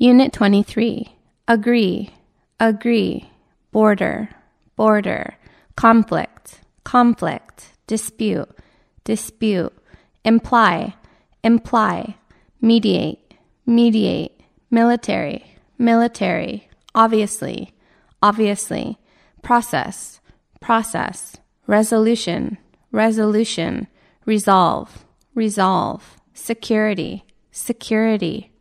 Unit 23. Agree, agree, border, border, conflict, conflict, dispute, dispute, imply, imply, mediate, mediate, military, military, obviously, obviously, process, process, resolution, resolution, resolve, resolve, security, security,